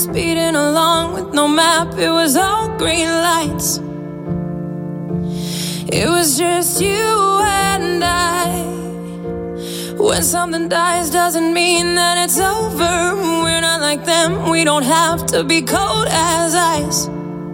speeding along with no map. It was all green lights. It was just you and I. When something dies doesn't mean that it's over. We're not like them, we don't have to be cold as ice.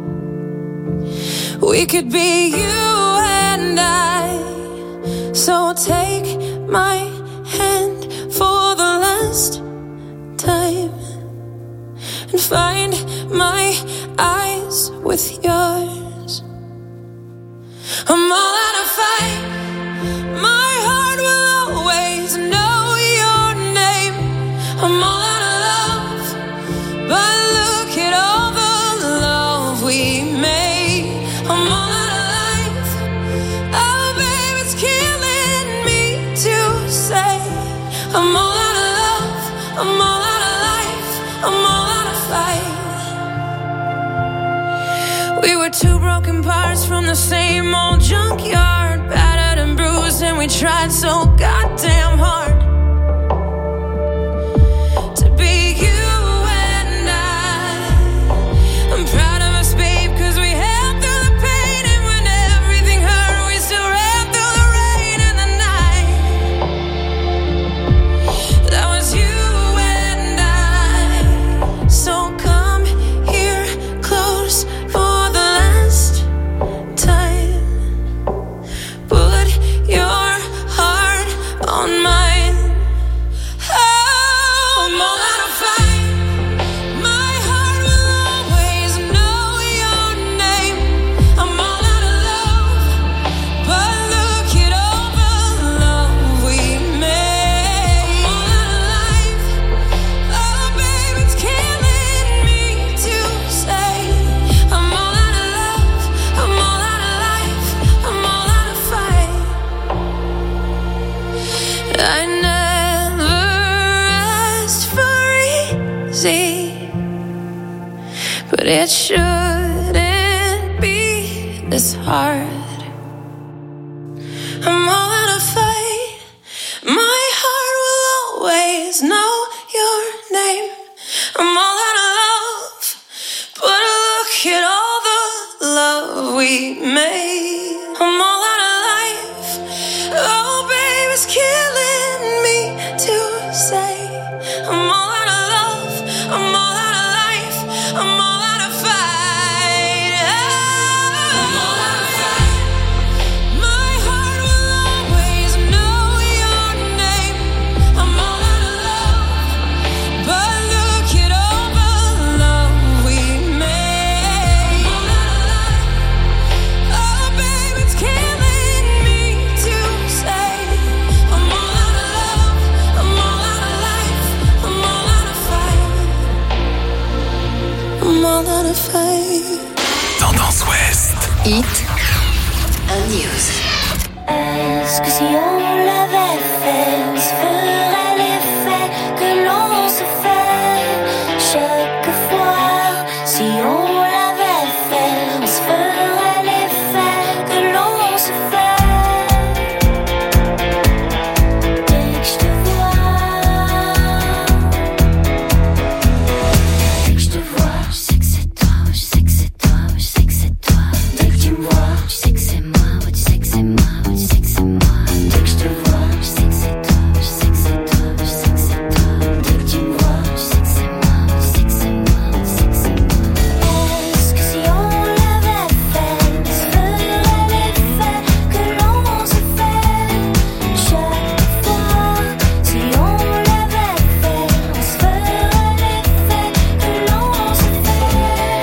We could be you and I. So take my hand for the last time and find my eyes with yours. I'm all out of fight. My heart will always know your name. I'm all out of love, but look at all the love we made. I'm all out of life. Oh, babe, it's killing me to say. I'm all out of love. I'm all out of life. I'm all out of fight. We were two broken parts from the same old junkyard, battered and bruised, and we tried so goddamn hard to be you and I. I'm proud of us, babe, 'cause we held through the pain, and when everything hurt, we still ran through the rain and the night. That was you and I. So come here close for the last time. Put your heart on mine. Oh, I'm all out of fight. My heart will always know your name. I'm all out of love, but look at all the love we made. I'm all out of life. Oh, babe, it's killing me to say. I'm all out of love. I'm all out of life. I'm all out of fight. I never asked for easy, but it shouldn't be this hard. I'm all out of fight. My heart will always know your name. I'm all out of love, but look at all the love we made. I'm all out of life. Oh, babe, it's killing me to say. I'm all out of love. I'm all out of life. I'm all out of fight. I'm all out of fight. My heart will always know your name. I'm all out of love, but look at all the love we made. I'm all out of life. Oh, babe, it's killing me to say. I'm all out of love. I'm all out of life. I'm all out of fight. I'm all out of fight. Tendance Ouest. Hit and News. Est-ce que si on l'avait fait, on se ferait l'effet que l'on se fait chaque fois? Si on l'avait fait, on se ferait l'effet que l'on se fait. Dès que je te vois, dès que je te vois, je sais que c'est toi, je sais que c'est toi, je sais que c'est toi. Dès que tu me vois, tu sais que c'est moi, tu sais que c'est moi, tu sais que c'est moi. Dès que je te vois, je sais que c'est toi, je sais que c'est toi, je sais que c'est toi. Dès que tu me vois, tu sais que c'est moi, tu sais que c'est moi, tu sais que c'est moi. Est-ce que si on l'avait fait, on se ferait l'effet que l'on se fait chaque fois? Si on l'avait fait, on se ferait l'effet que l'on se fait.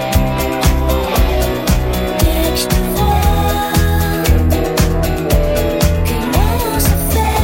Dès que je te vois, que l'on se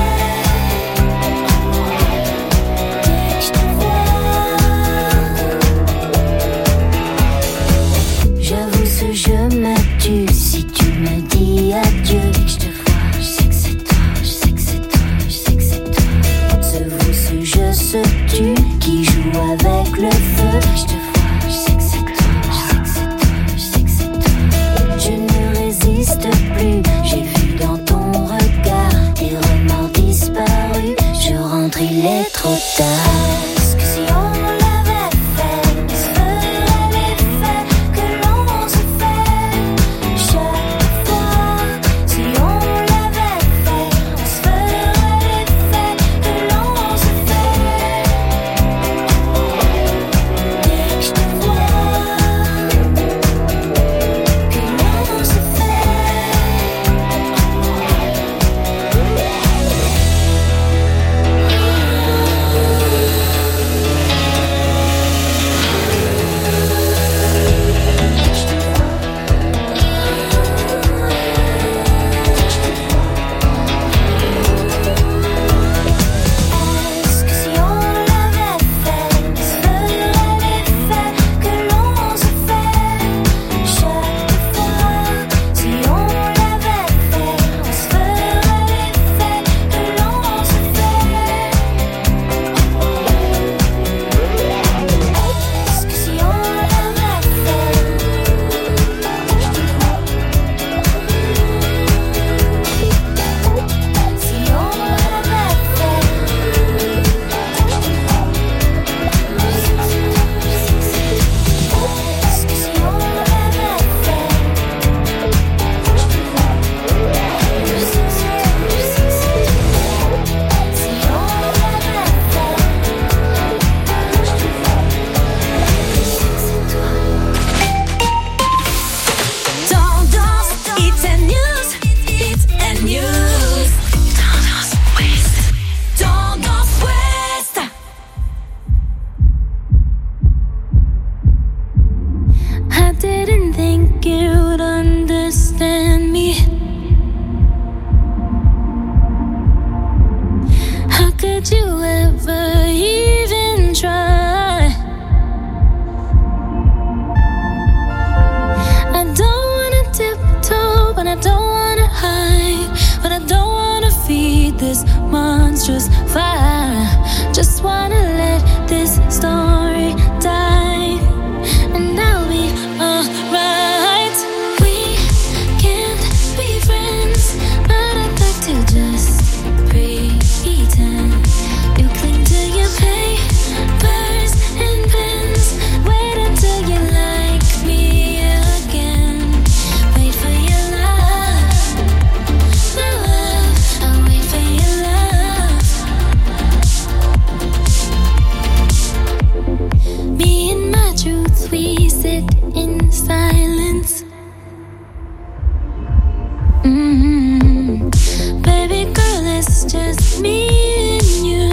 fait. J'avoue ce jeu me tue si tu me dis adieu. Dès que je te vois, je sais que c'est toi, je sais que c'est toi, je sais que c'est toi. Ce vous, ce jeu se tue qui joue avec le feu. Dès que je te vois, je sais que c'est toi, je sais que c'est toi, je sais que c'est toi. Je ne résiste plus, j'ai vu dans ton regard tes remords disparus. Je rentre, il est trop tard. Est-ce que si on l'avait fait, on se sit in silence. Baby girl, it's just me and you.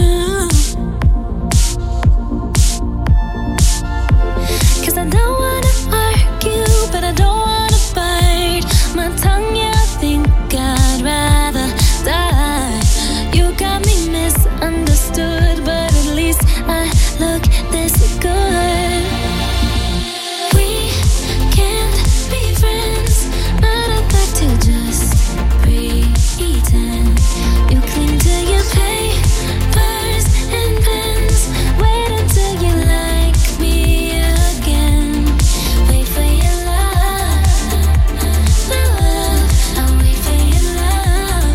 'Cause I don't wanna argue, but I don't wanna bite my tongue. Yeah, I think I'd rather die. You got me misunderstood, but at least I look this good. We can't be friends, but I'd like to just pretend. You cling to your papers and pens. Wait until you like me again. Wait for your love, love. I'll wait for your love.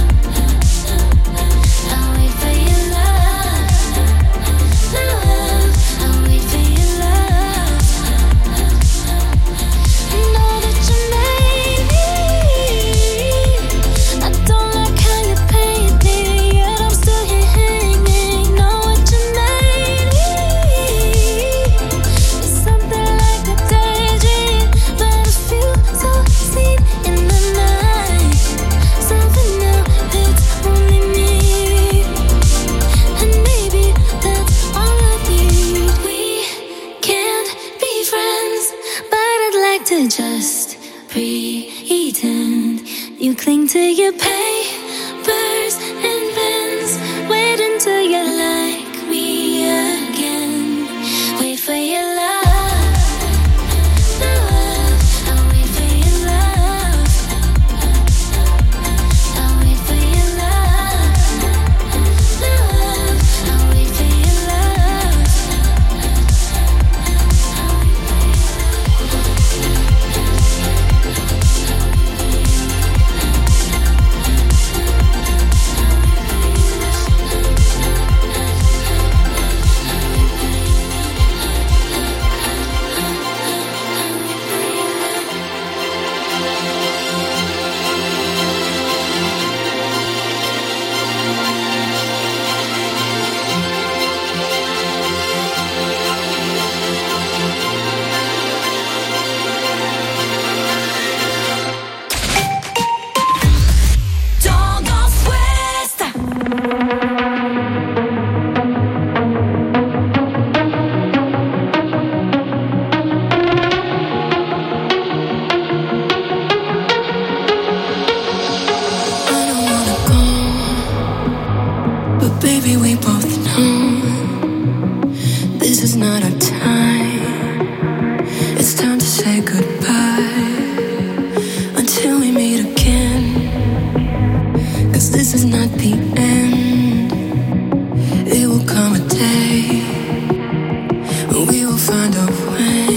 I'll wait for your love, love. I'll wait for your love. I know that you made me. I don't like how you paint me, yet I'm still here hanging. Know what you made me. It's something like a daydream, but I feel so seen in the night. Something new, it's only me, and maybe that's all I need. We can't be friends, but I'd like to just pretend. You cling to your papers and pens. Wait until you like me again. Wait for your love, love. I'll wait for your love. I'll wait for your love, love. I'll wait for your love. Tendance Ouest. I don't wanna go, but baby, we both know this is not our time. It's time to say goodbye until we meet again. 'Cause this is not the end. It will come a day when we will find a way.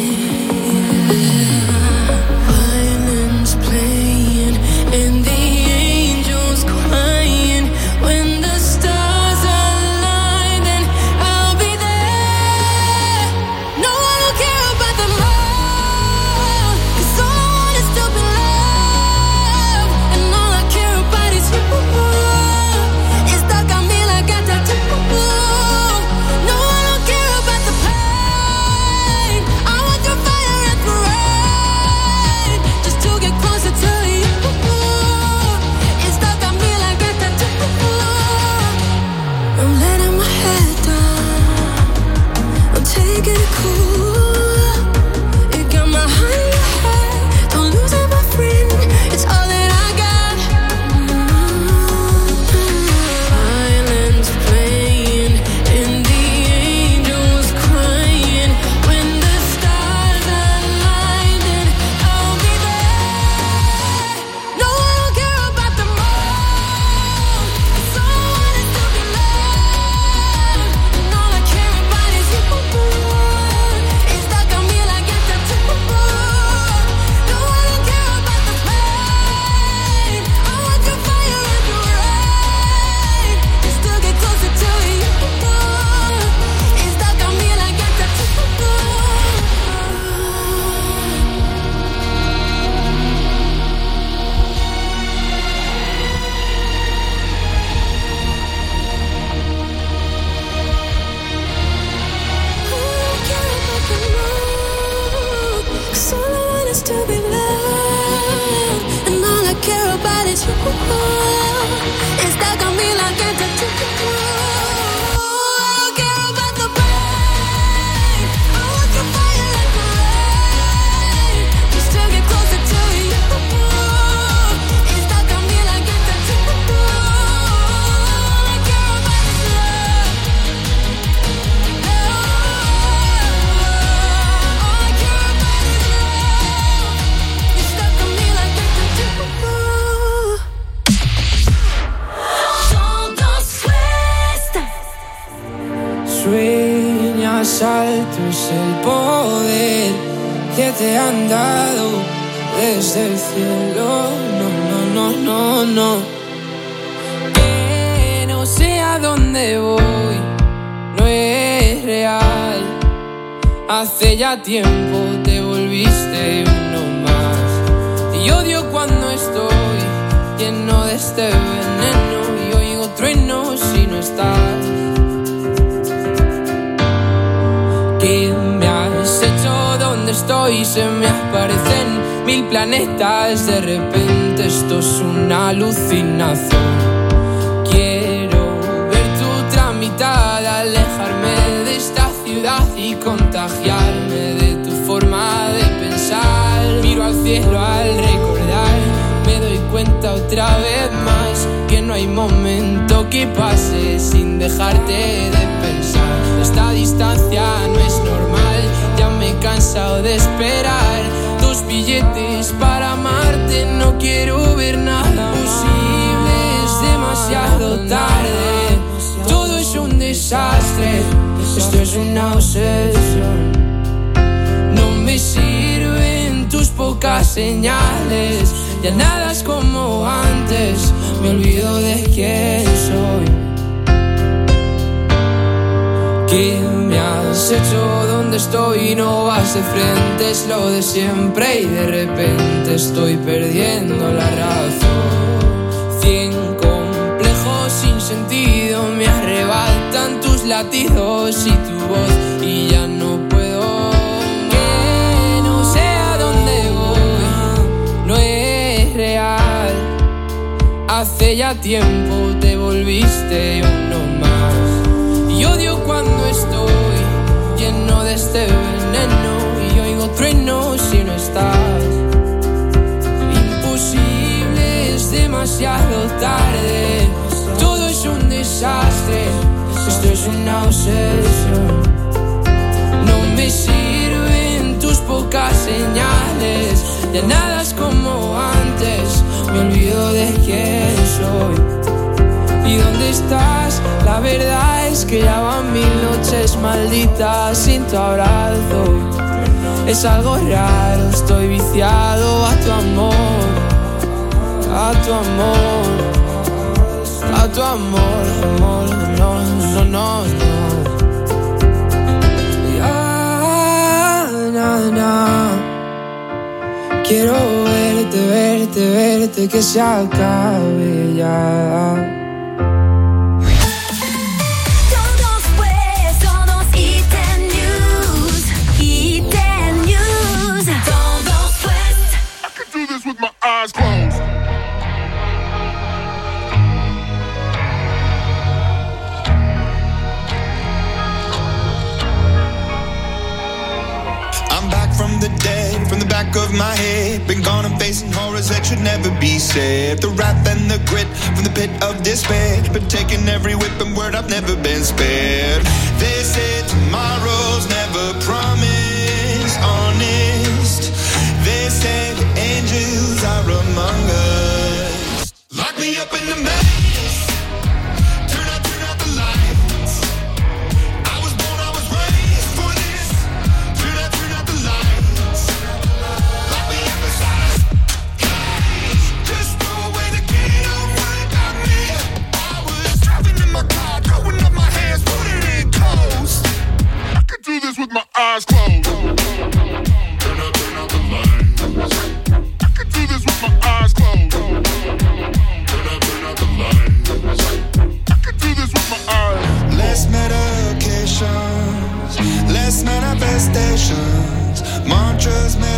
Violins playing and the angels crying. When the stars align, then I'll be there. No one will care about them all, 'cause all I want is to be loved, and all I care about is you. It's stuck on me like a tattoo. No one will care about the pain. I want your fire and the rain, just to get closer to you. It's stuck on me like a tattoo. I'm letting my head down, I'm taking it cool. You got my heart in your head, don't lose it, my friend. It's all that I got. Violins playing and the angels crying. When the stars align, then I'll be there. No one will care about them all, 'cause all I want is to be loved, and all I care about is you. to be loved, and all I care about is you. It's stuck on me like a tattoo. I don't care about the pain. I want the fire like the rain, just to get closer to you. It's stuck on me like a tattoo. All I care about is love. All I care about is love. It's stuck on me like a tattoo. Tendance Ouest. Sueñas alto es el poder que te han dado desde el cielo. No, no, no, no, no. Que no sé a dónde voy, no es real. Hace ya tiempo te volviste uno más. Y odio cuando estoy lleno de este veneno y oigo truenos si no estás. ¿Qué me has hecho? ¿Dónde estoy? Se me aparecen 1000 planetas. De repente esto es una alucinación. Quiero ver tu tramitada, alejarme de esta ciudad y contagiarme de tu forma de pensar. Miro al cielo al recordar, me doy cuenta otra vez más que no hay momento que pase sin dejarte de pensar. Esta distancia no es normal, ya me he cansado de esperar tus billetes para amarte. No quiero ver nada posible, es demasiado tarde. Todo es un desastre, esto es una obsesión. No me sirven tus pocas señales, ya nada es como antes, me olvido de quién soy. ¿Qué me has hecho? ¿Dónde estoy? No vas de frente, es lo de siempre y de repente estoy perdiendo la razón. 100 complejos sin sentido me arrebatan tus latidos y tu voz y ya no puedo. Que no sé a dónde voy, no es real. Hace ya tiempo te volviste uno más. Y odio cuando estoy lleno de este veneno y oigo truenos si no estás. Imposible, es demasiado tarde. Todo es un desastre, esto es una obsesión. No me sirven tus pocas señales, ya nada es como antes, me olvido de quién soy. ¿Y dónde estás? La verdad es que ya van 1000 noches malditas sin tu abrazo. Es algo raro, estoy viciado a tu amor, a tu amor, a tu amor, amor, no, no, no, no. Ya, na, na. Quiero verte, verte, verte, que se acabe ya. With my eyes closed. I'm back from the dead, from the back of my head. Been gone and facing horrors that should never be said. The wrath and the grit from the pit of despair. Been taking every whip and word, I've never been spared. They say tomorrow's never promised, honest. They say the angels are among us. Lock me up in the maze. Turn out the lights. I was born, I was raised for this. Turn out the lights. Lock me up inside a cage. Just throw away the key, don't worry about me. I was driving in my car, throwing up my hands, putting in coast. I could do this with my eyes closed. Turn out the lights. I could do this with my eyes closed. Turn out the lights. I could do this with my eyes. Less medications, less manifestations, mantras, meditation.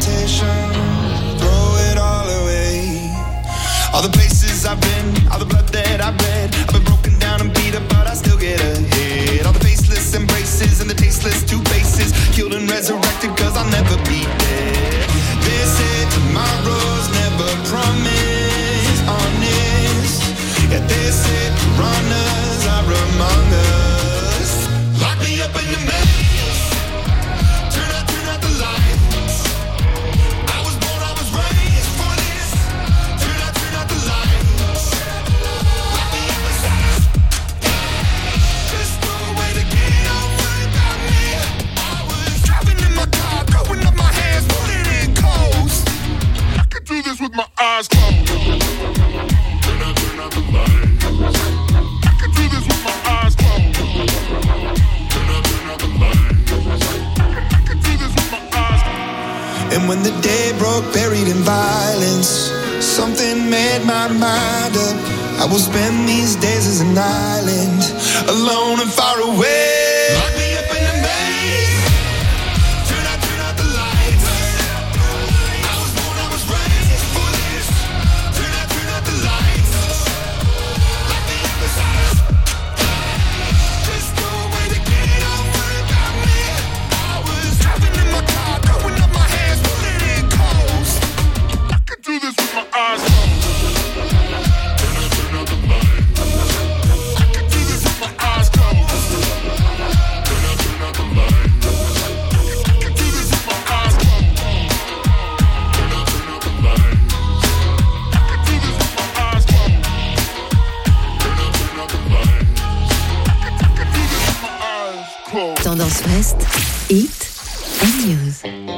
temptation, throw it all away. All the places I've been, all the blood that I've bled, I've been broken down and beat up, but I still get ahead. All the faceless embraces and the tasteless two faces, killed and resurrected, cause I'll never be dead. They say tomorrow's never promised, honest. Yeah, they say piranhas are among us. Lock me up in the maze, turn out the lights. I was born, I was raised for this. Turn out the lights. Lock me up inside. Just throw away the key, don't worry about me. I was driving in my car, throwing up my hands, putting in coast. I could do this with my eyes closed. Turn out the lights. I could do this with my eyes closed. Turn out the lights. I could do this with my eyes closed. And when the day broke, buried in violence, something made my mind up. I will spend these days as an island, alone and far away. Lock me up in the maze, turn out the lights. I was born, I was raised for this. Turn out the lights. Lock me up inside. Just throw away the key, don't worry about me. I was driving in my car, throwing up my hands, putting in coast. I could do this with my eyes closed. Turn out the lights. I could do this with my eyes closed. Turn out the lights. I could do this with my eyes closed. Turn out the lights. I could do this with my eyes closed. Turn out the lights. I could do this with my eyes closed. Tendance Ouest, Hit and News.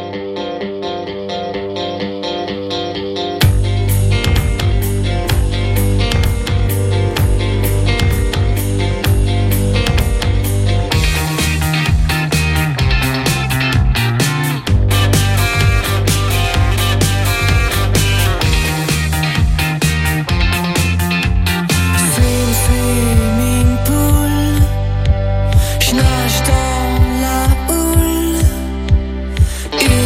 Swimming pool, je nage dans la houle.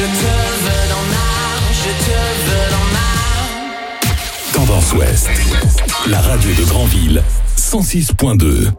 te veux dans ma, je te veux dans ma. Tendance Ouest, la radio de Granville, 106.2.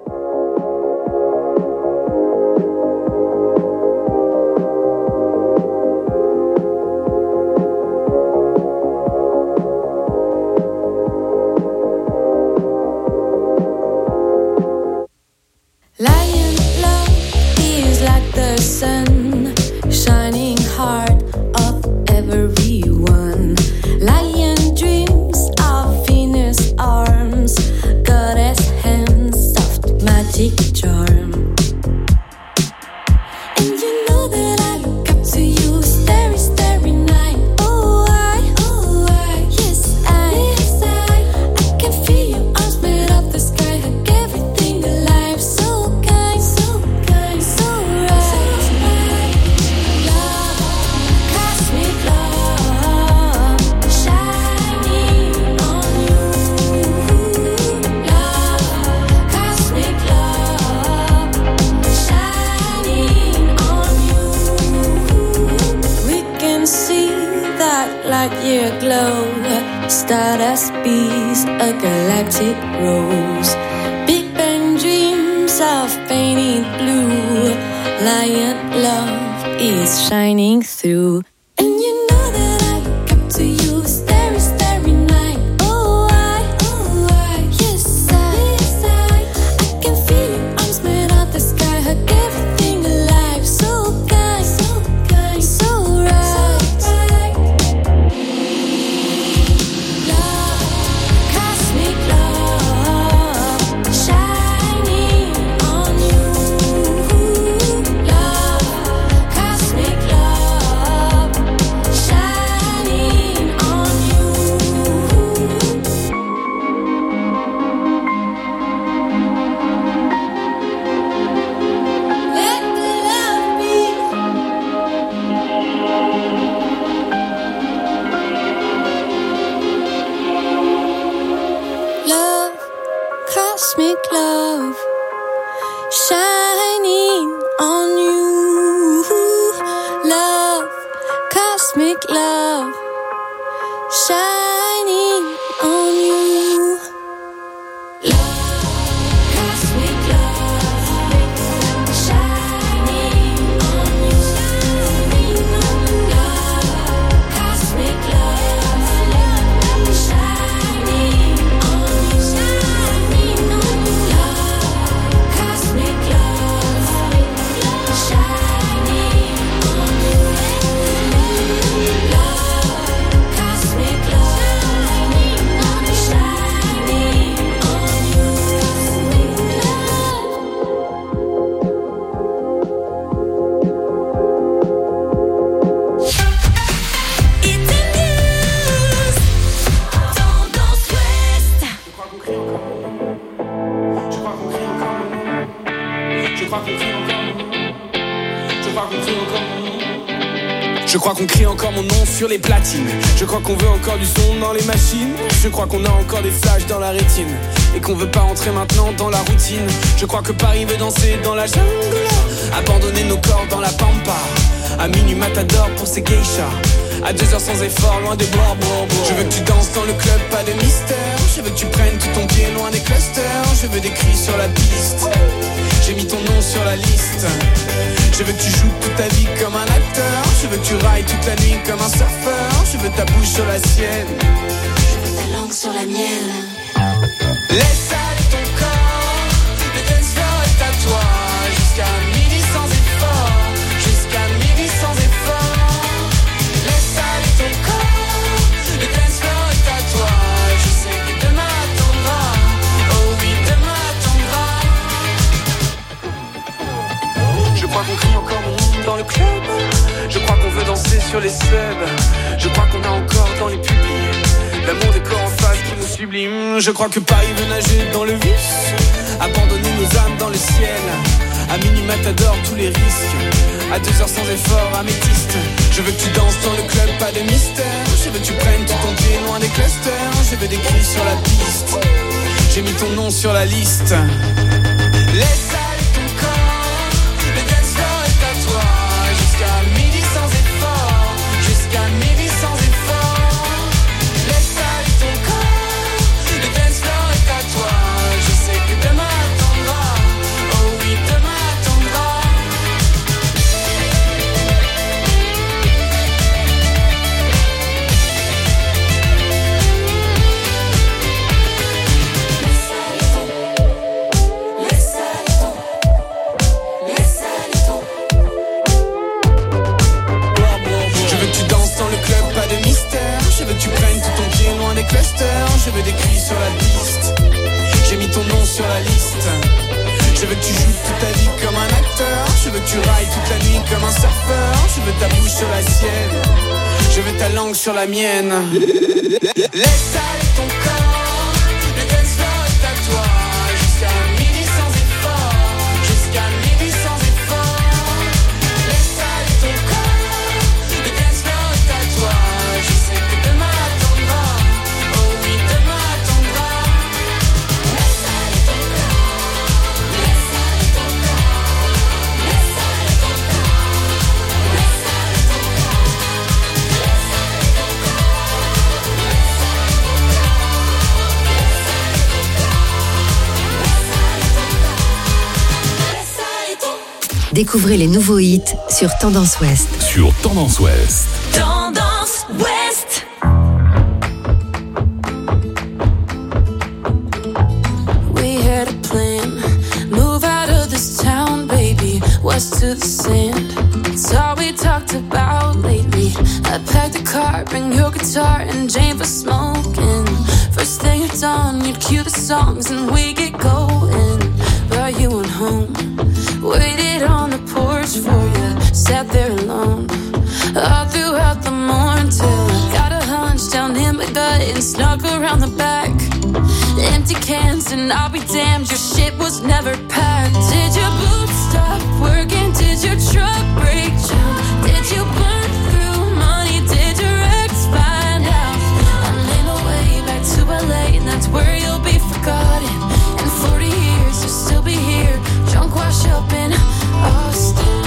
Lion love is like the sun, shining hard of everyone. Lion dreams of Venus arms, goddess hands, soft magic charm. And you know that I look up to you, starry, starry night. Oh I, yes I can feel your arms made of the sky, hug everything alive. So kind, so kind, so right. Love, cosmic love, shining on you. Love, cosmic love, shining on you. We can see that light year glow, stardust bees, a galactic rose. Big Bang dreams of painted blue. Lion love is shining through. And you know that I look up to you, starry, starry night. Oh I, yes I can feel your arms made of the sky, hug everything alive. So kind, so right. Love, cosmic love, shining on you. Love, cosmic love, shining on you. Let the love be. Love, cosmic love, shining on you. Love, cosmic love, shining on you. Love, cosmic love, shining on you. Love, cosmic love, shining on you. Love, cosmic love, shining on you. Love, cosmic love, shining on you. It's in news. Tendance Ouest. Je crois qu'on crie encore mon nom. Je crois qu'on crie encore mon nom. Je crois qu'on crie encore mon nom. Je crois qu'on crie encore mon nom. Je crois qu'on crie encore mon nom sur les platines. Je crois qu'on veut encore du son dans les machines. Je crois qu'on a encore des flashs dans la rétine et qu'on veut pas entrer maintenant dans la routine. Je crois que Paris veut danser dans la jungle, abandonner nos corps dans la pampa. À minuit matador pour ses geishas, à 2h sans effort, loin des bois. Je veux que tu danses dans le club, pas de mystère. Je veux que tu prennes tout ton pied loin des clusters. Je veux des cris sur la piste. J'ai mis ton nom sur la liste. Je veux que tu joues toute ta vie comme un acteur. Je veux que tu railles toute la nuit comme un surfeur. Je veux ta bouche sur la sienne. Je veux ta langue sur la mienne. Laisse aller ton corps. Le dance floor est à toi. Jusqu'à midi sans effort. Jusqu'à midi sans effort. Laisse aller ton corps. Le dance floor est à toi. Je sais que demain attendra. Oh oui, demain attendra. Je crois qu'on crie encore mon nom dans le club. Je crois qu'on veut danser sur les subs. Je crois qu'on a encore dans les pupilles l'amour des corps en face qui nous sublime. Je crois que Paris veut nager dans le vice, abandonner nos âmes dans le ciel. À minuit matador tous les risques, à 2h sans effort, améthyste. Je veux que tu danses dans le club, pas de mystère. Je veux que tu prennes tout ton pied loin des clusters. Je veux des cris sur la piste. J'ai mis ton nom sur la liste. Laisse aller ton corps. Le dance floor est à toi. Jusqu'à midi sans effort. acteur, je veux des cuits sur la piste. J'ai mis ton nom sur la liste. Je veux que tu joues toute ta vie comme un acteur. Je veux que tu railles toute la nuit comme un surfeur. Je veux ta bouche sur la sienne. Je veux ta langue sur la mienne. Laisse aller ton corps. Le dance floor est à toi. Jusqu'à minuit sans effort. Jusqu'à minuit sans effort. Laisse aller ton corps. Le dance floor est à toi. Je sais que demain attendra. Oh oui, demain attendra. Laisse aller ton corps. Laisse aller ton corps. Laisse aller ton corps. Laisse aller ton corps. Laisse aller ton corps. Découvrez les nouveaux hits sur Tendance Ouest. Sur Tendance Ouest. Tendance Ouest. We had a plan. Move out of this town, baby. West to the sand. It's all we talked about lately. I packed the car, bring your guitar and Jane for smoking. First thing at dawn, you'd cue the songs and we get going. But you went home. Waited on the porch for you, sat there alone all throughout the morning till I got a hunch down in my gut and snuck around the back. Empty cans and I'll be damned, your shit was never packed. Did your boots stop working? Did your truck break down? Did you burn through money? Did your ex find out? I'm in a way back to LA and that's where you'll be forgotten. In 40 years you'll still be here, drunk wash up in Austin.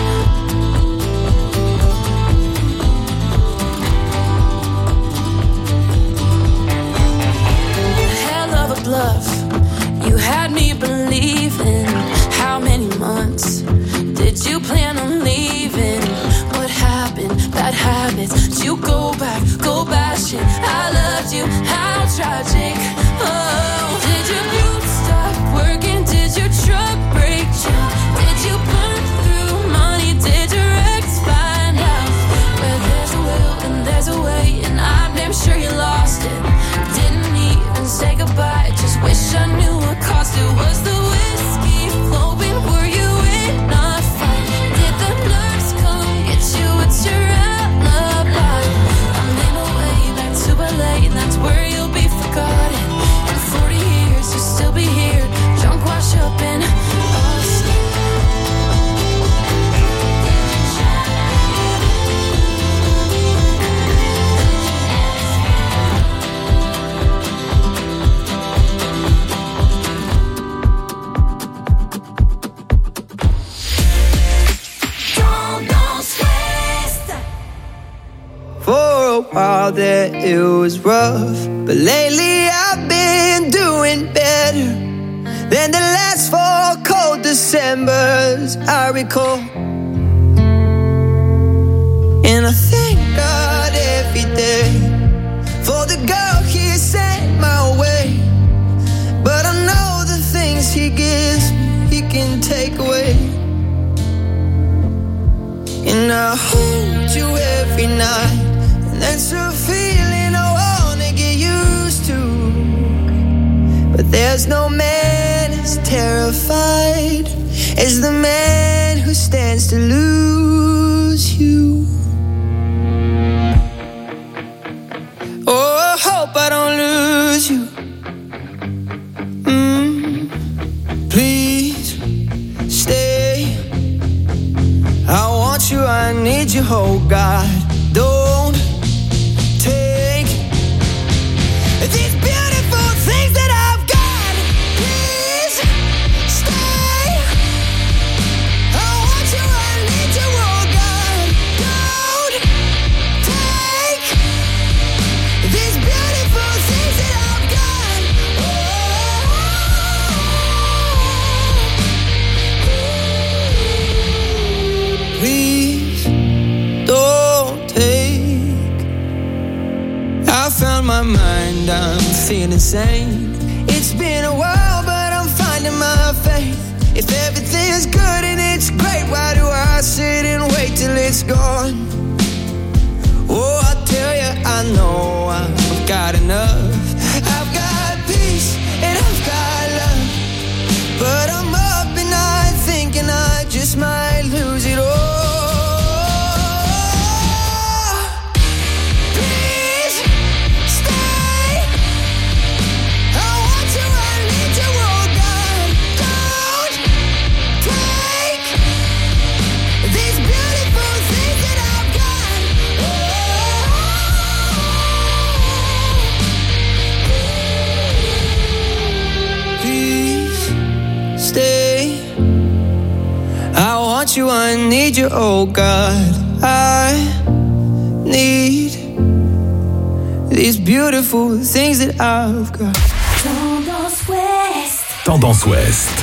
Hell of a bluff, you had me believing. How many months did you plan on leaving? What happened? Bad habits. Did you go back, go bashing? I loved you, how tragic. Oh, did your boots stop working? Did your truck break down? Did you burn through money? Did your ex find out? Where there's a will and there's a way, and I'm damn sure you lost it. Didn't even say goodbye, just wish I knew what cost it. Was the whiskey flowing? Were you in a fight? Did the nurse come get you? It's your alibi. I'm in a way back to LA, and that's where you'll be forgotten. In 40 years you'll still be here, drunk wash up in Austin. For a while there it was rough, but lately I've been doing better than the last 4 cold Decembers I recall. And I thank God every day for the girl He sent my way. But I know the things He gives me, He can take away. And I hold you every night, and that's a feeling I wanna get used to. But there's no man as terrified as the man who stands to lose you. Oh, I hope I don't lose you. Please stay. I want you, I need you, oh God. Don't take these beautiful things that I've got. Please stay. I want you, I need you, oh God. Don't take these beautiful things that I've got. Please don't take. I found my mind, I'm feeling sane. It's been a while, but I'm finding my faith. If everything's good and it's great, why do I sit and wait till it's gone? Oh, I tell you, I know I've got enough. you, oh God. I need these beautiful things that I've got. Tendance Ouest. Tendance Ouest.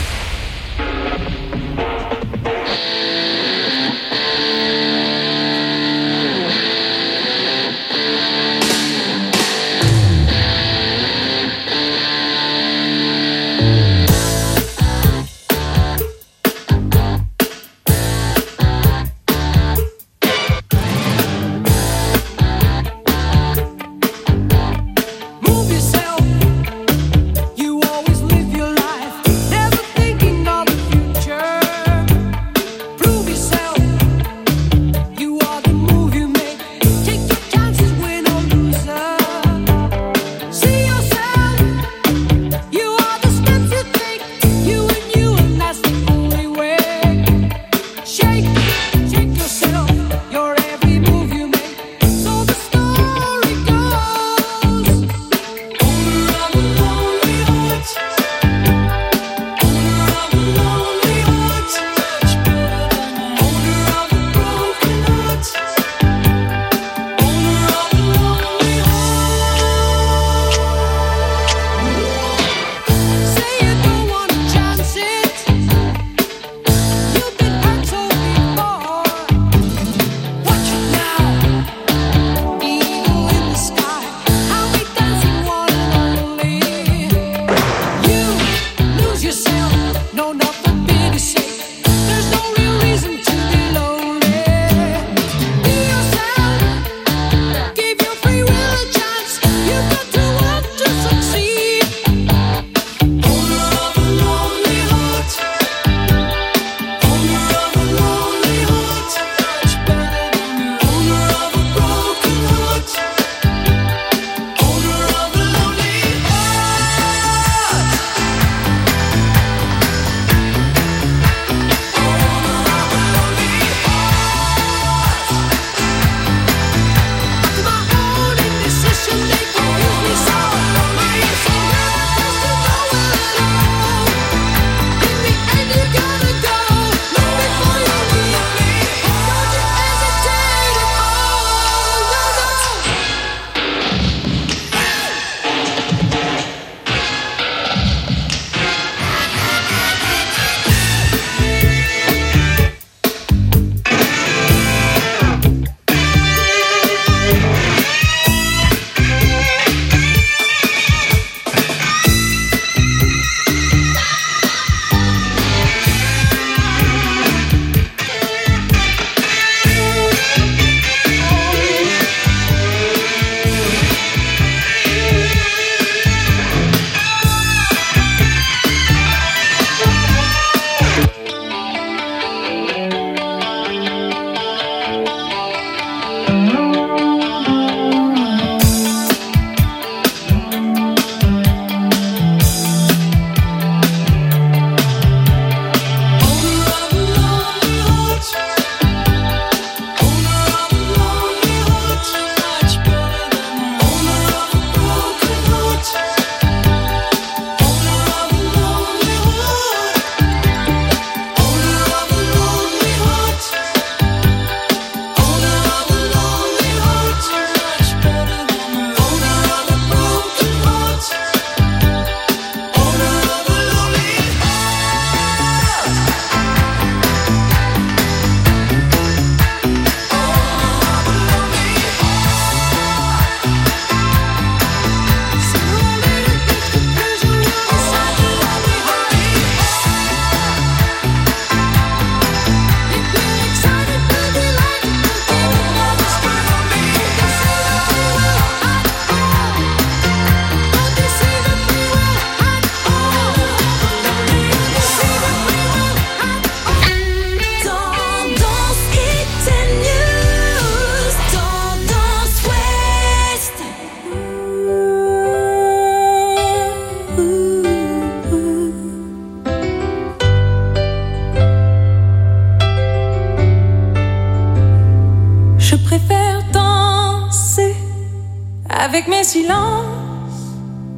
avec mes silences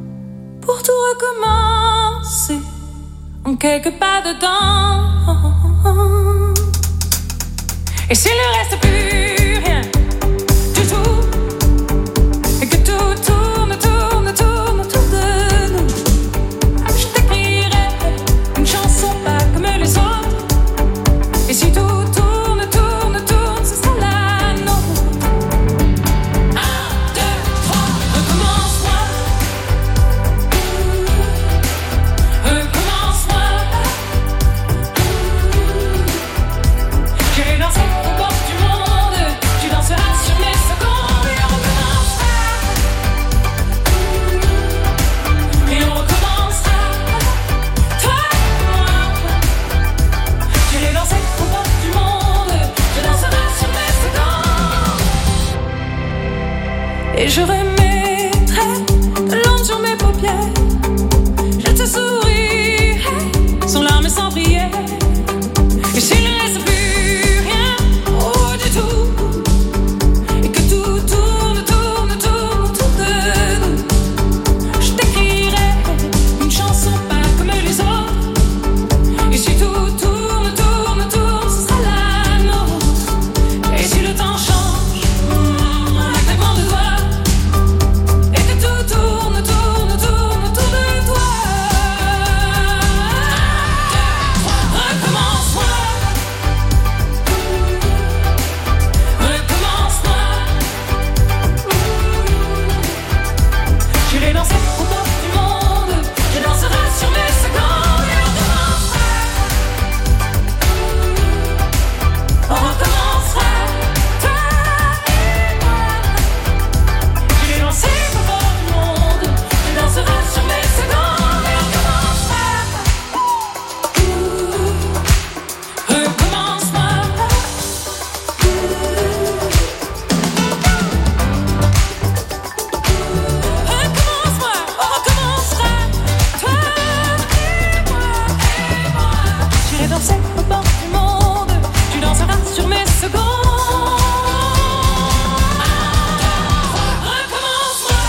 pour tout recommencer en quelques pas dedans. Et s'il ne reste plus rien du tout, et que tout tourne autour de nous, je t'écrirai une chanson pas comme les autres. Et si tout tourne, ce sera la nôtre. 1, 2, 3, recommence-moi. Recommence-moi. J'ai dansé aux portes du monde, tu danseras sur mes secondes. Et on recommencera. Et on recommencera. Toi et moi. J'ai dansé aux portes du monde, tu danseras sur mes secondes. Et je remettrai de l'ombre sur mes paupières. Je te sourirai sans larmes et sans prière. Et s'il ne reste plus rien, oh du tout, et que tout tourne autour de nous, je t'écrirai une chanson pas comme les autres. Et si tout tourne, ce sera la nôtre. Et si le temps change, un claquement de doigts, et que tout tourne autour de toi. Recommence-moi. Recommence-moi. J'irai danser aux portes du monde, je danserai sur mes secondes. Et on recommencera. On recommencera. Toi et moi. J'irai danser aux portes du monde, je danserai sur mes secondes. Et on recommencera. Recommence-moi. Recommence-moi, on recommencera. Toi et moi. J'irai danser aux portes du monde, tu danseras sur mes secondes. Recommence-moi.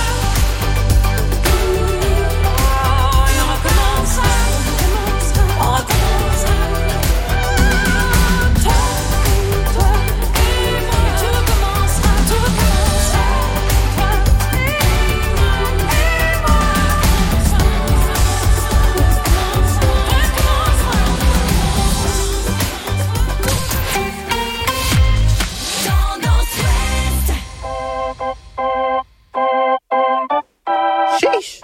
Et on recommencera. On recommencera. Toi et moi. Tu recommenceras. Toi et moi. Sheesh.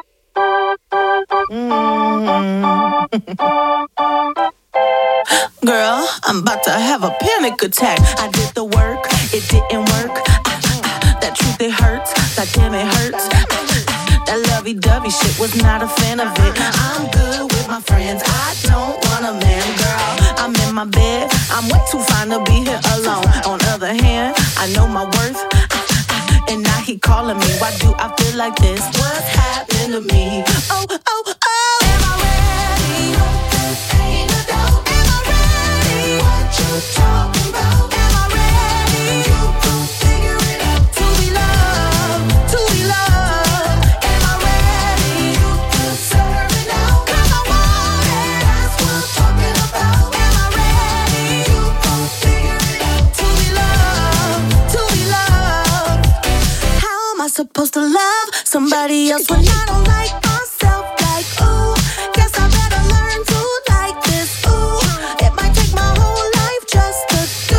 Girl, I'm about to have a panic attack. I did the work, it didn't work. That truth, it hurts. That damn, it hurts. That lovey-dovey shit, was not a fan of it. I'm good with my friends, I don't want a man, girl. I'm in my bed, I'm way too fine to be here alone. On the other hand, I know my worth. And now he calling me, why do I feel like this? What's happening to me? Oh, oh, oh. Am I ready? Ain't no doubt. Am I ready? What you talking about? Am I ready? You gon' figure it out. To be loved, to be loved. Am I ready? You deserve it now. 'Cause I want it. That's what I'm talking about. Am I ready? You gon' figure it out. To be loved, to be loved. How am I supposed to love somebody else when I don't like myself? Like, ooh, guess I better learn to like this. Ooh, it might take my whole life just to do.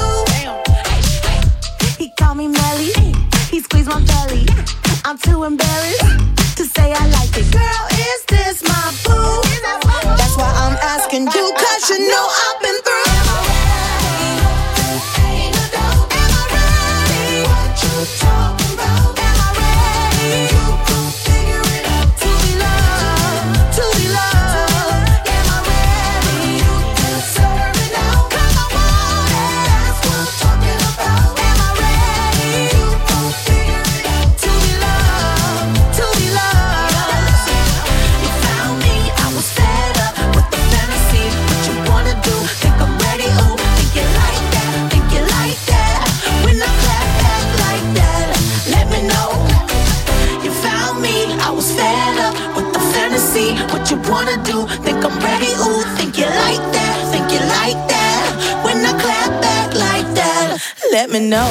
He called me Melly, he squeezed my belly. I'm too embarrassed to say I like it. Girl, is this my boo? That's why I'm asking you, 'cause you know I've been through. Am I ready? Ain't no doubt. Am I ready? What you talking about? Am I ready? You gon' figure it out. To be loved, to be loved. Am I ready? You deserve it now. 'Cause I want it. That's what I'm talking about. Am I ready? You gon' figure it out. To be loved, to be loved. You found me, I was fed up with the fantasy. What you wanna do? Think I'm ready? Ooh, think you like that? Think you like that? When I clap back like that, let me know. You found me, I was fed up with the fantasy. What you wanna do? Think I'm ready? Ooh, think you like that? Think you like that? When I clap back like that. let me know.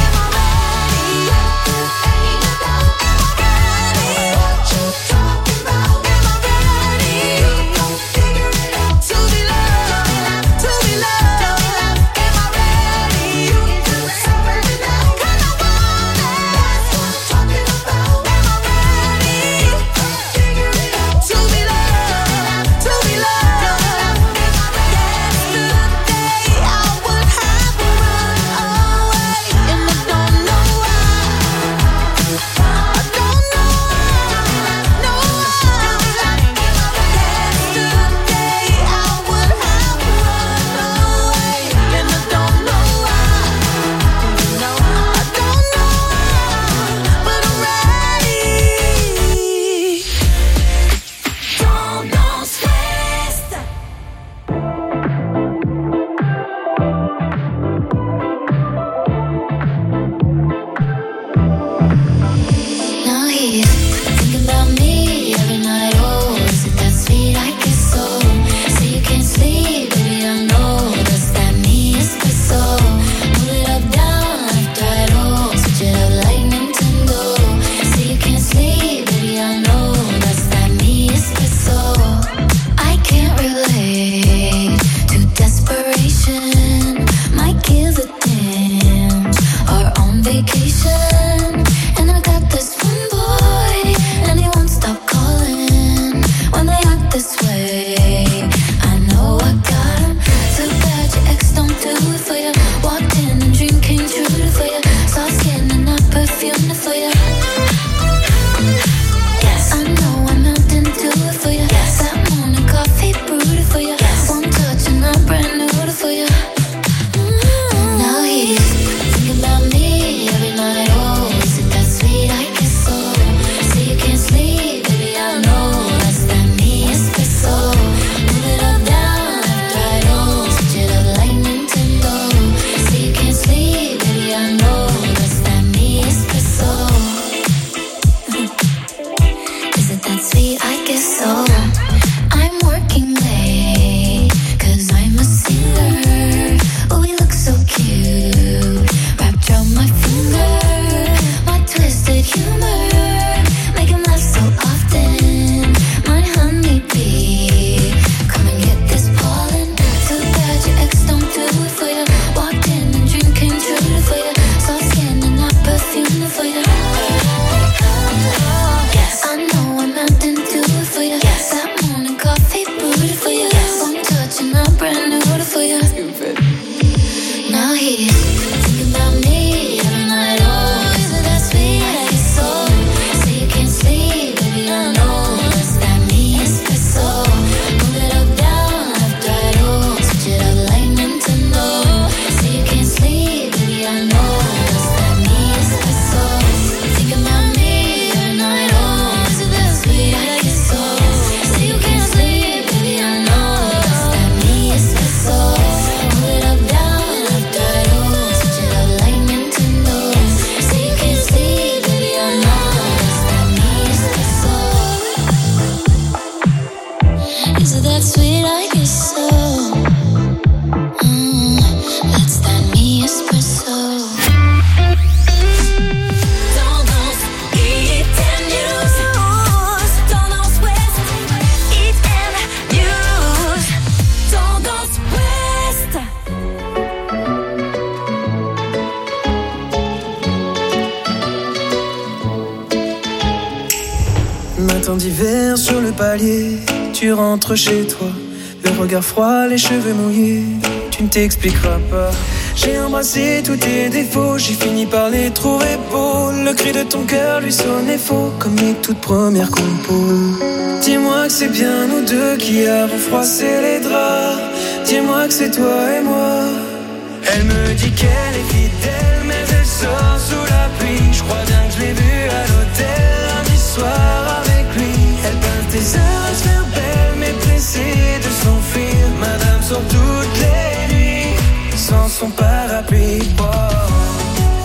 Matin d'hiver sur le palier, tu rentres chez toi, le regard froid, les cheveux mouillés, tu ne t'expliqueras pas. J'ai embrassé tous tes défauts, j'ai fini par les trouver beaux. Le cri de ton cœur lui sonnait faux, comme les toutes premières compos. Dis-moi que c'est bien nous deux qui avons froissé les draps. Dis-moi que c'est toi et moi. Elle me dit qu'elle est fidèle, mais elle sort sous la pluie. Je crois bien que je l'ai vue à l'hôtel lundi soir avec lui. Elle passe des heures à se faire belle, mais pressée de s'enfuir. Madame sort toutes les nuits sans son parapluie. Oh, oh, oh,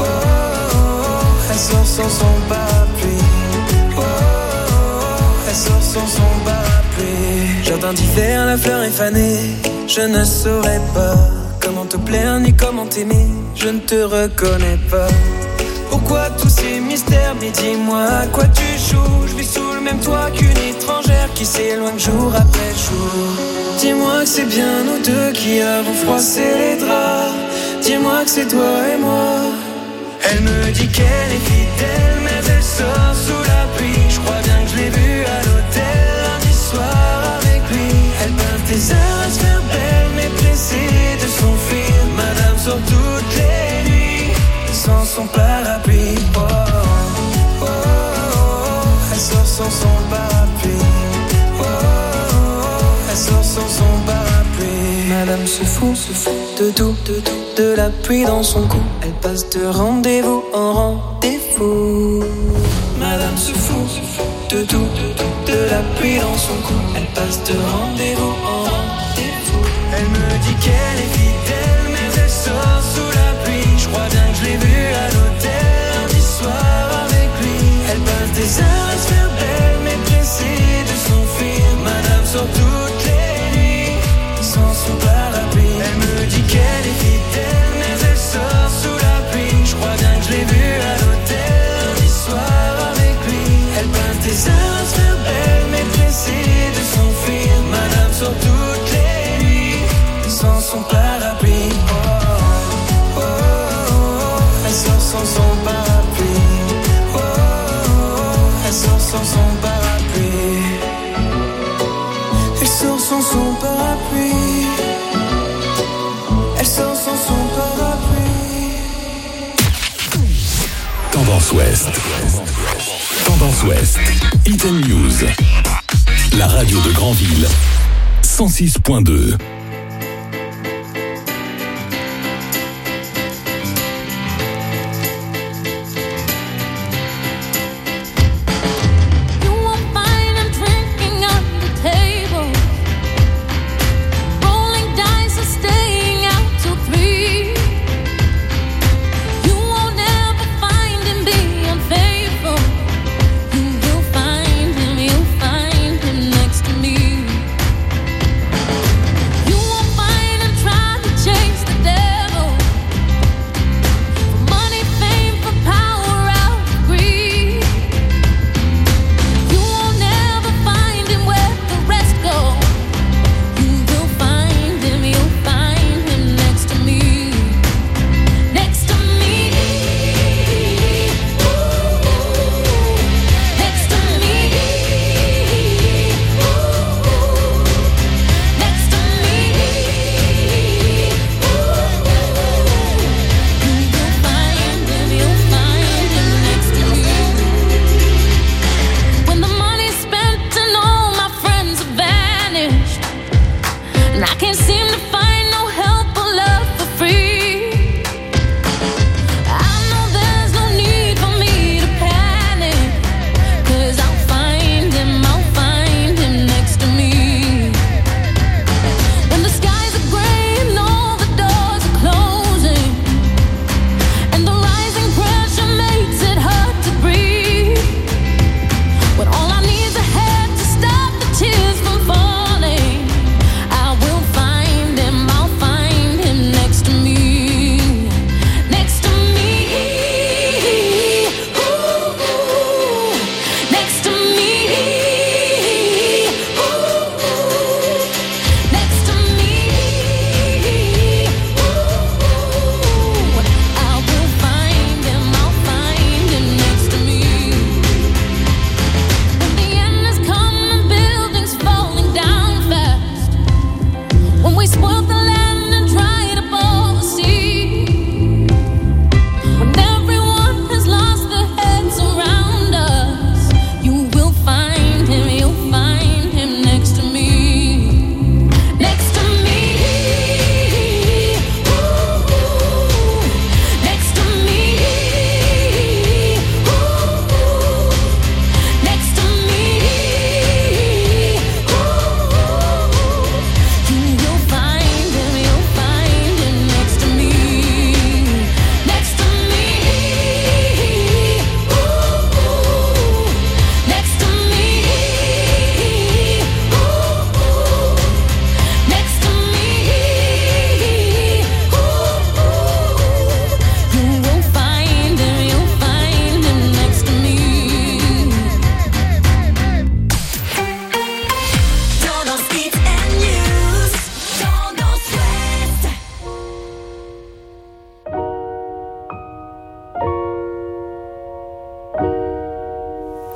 oh. Elle sort sans son parapluie. Oh, oh, oh. Elle sort sans son parapluie. Jardin d'hiver, la fleur est fanée. Je ne saurais pas comment te plaire ni comment t'aimer. Je ne te reconnais pas. Pourquoi tous ces mystères? Mais dis-moi à quoi tu joues. Je vis sous le même toit qu'une étrangère qui s'éloigne jour après jour. Dis-moi que c'est bien nous deux qui avons froissé les draps. Dis-moi que c'est toi et moi. Elle me dit qu'elle est fidèle, mais elle sort sous la pluie. Je crois bien que je l'ai vue à l'hôtel lundi soir avec lui. Elle peint des heures à se faire belle, mais pressée de s'enfuir. Madame sort toutes les nuits sans son parapluie. Oh, oh, oh, oh. Elle sort sans son parapluie. Oh, oh, oh. Elle sort sans son parapluie. Madame se fout de tout, de la pluie dans son cou. Elle passe de rendez-vous en rendez-vous. Madame se fout de tout, de la pluie dans son cou. Elle passe de rendez-vous en rendez-vous. Elle me dit qu'elle est fidèle, mais elle sort sous la pluie. Je crois bien que je l'ai vue à l'hôtel lundi soir avec lui. Elle passe des heures à se faire belle, mais pressée de s'enfuir. Madame sort toutes les nuits sans son parapluie. Elle me dit qu'elle est fidèle, mais elle sort sous la pluie. Je crois bien que je l'ai vue à l'hôtel lundi soir avec lui. Elle passe des heures à se faire belle, mais pressée de s'enfuir. Madame sort toutes les nuits sans son parapluie. Oh, oh, oh, oh. Elle sort sans son parapluie. Oh, oh, oh. Elle sort sans son parapluie. Elle sort sans son parapluie. Elle sort sans son parapluie. Tendance Ouest. Tendance Ouest. Item News. La radio de Granville. 106.2. You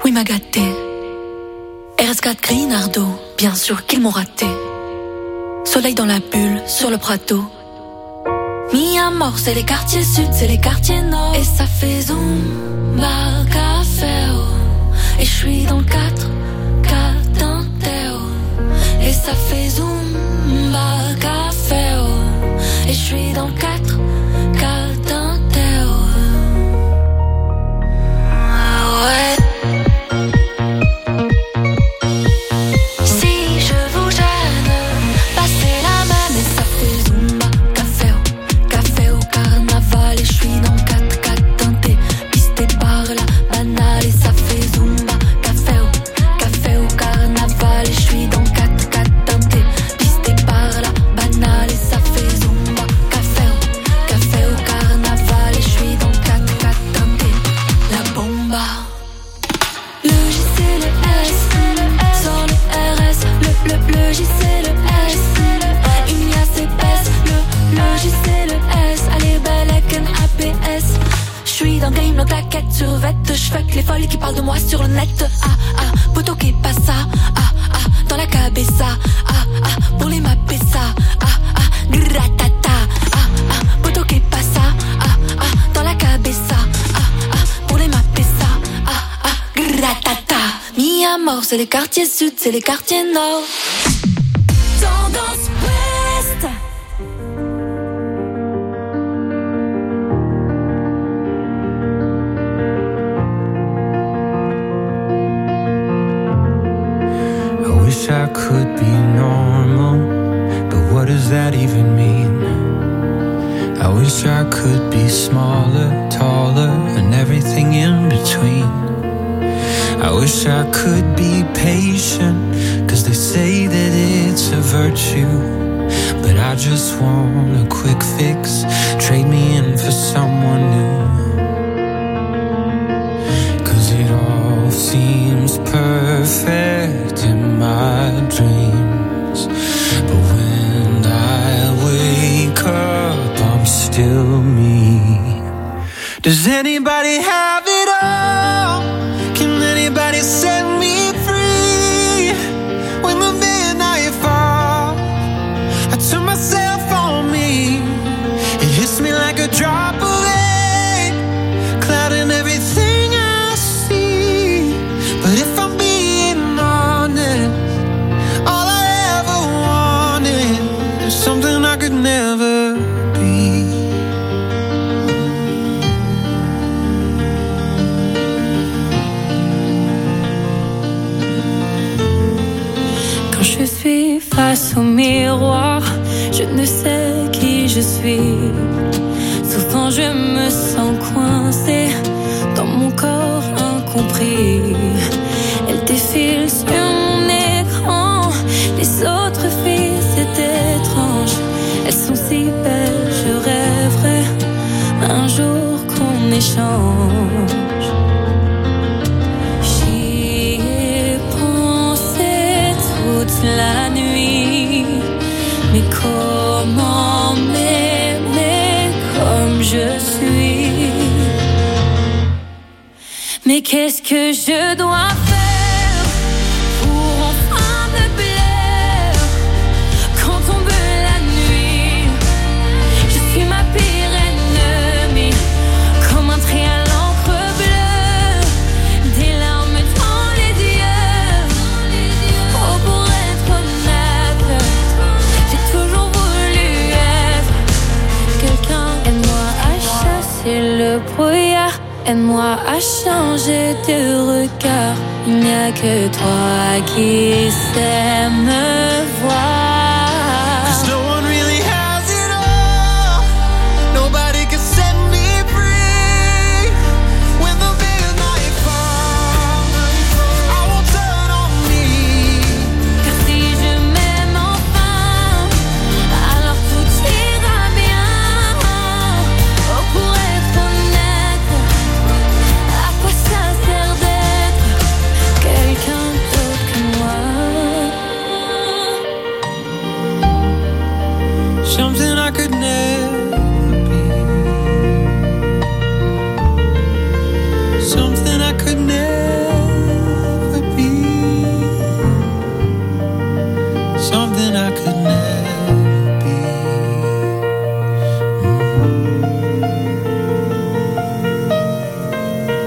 oui m'a gâté. RS4 Grinardo, bien sûr qu'ils m'ont raté. Soleil dans la bulle, sur le Prado. Mi amor, c'est les quartiers sud, c'est les quartiers nord. Et ça fait zumba, café, oh. Et je suis dans le 4 d'un Théo. Et ça fait zumba, café, oh. Et je suis dans le 4 d'un Théo. Ah ouais. Les folles qui parlent de moi sur le net. Ah ah, poto que pasa. Ah ah, dans la cabeza. Ah ah, pour les mapper ça. Ah ah, gratata. Ah ah, poto que pasa. Ah ah, dans la cabeza. Ah ah, pour les mapper ça. Ah ah, gratata. Mi amor, c'est les quartiers sud, c'est les quartiers nord. Tendance ouest. I could be normal, but what does that even mean? I wish I could be smaller, taller, and everything in between. I wish I could be patient, 'cause they say that it's a virtue. But I just want a quick fix, trade me in for someone new. 'Cause it all seems perfect in my dreams, but when I wake up, I'm still me. Does anybody have it all? Can anybody set me free? When the midnight falls, I turn myself on me. It hits me like a drop of rain, clouding everything I see. But if I'm being honest, all I ever wanted is something I could never be. Quand je suis face au miroir, je ne sais qui je suis. Souvent je me sens coincée dans mon corps incompris. Elle défile sur mon écran, les autres filles c'est étrange. Elles sont si belles, je rêverais un jour qu'on échange. J'y ai pensé toute la nuit, mais comment m'aimer comme je suis? Mais qu'est-ce que je dois faire pour enfin me plaire? Quand tombe la nuit, je suis ma pire ennemie, comme un trait à l'encre bleue, des larmes dans les yeux. Oh, pour être honnête, j'ai toujours voulu être quelqu'un. Aide-moi à chasser le brouillard, aide-moi à changer de regard. Il n'y a que toi qui sais me voir.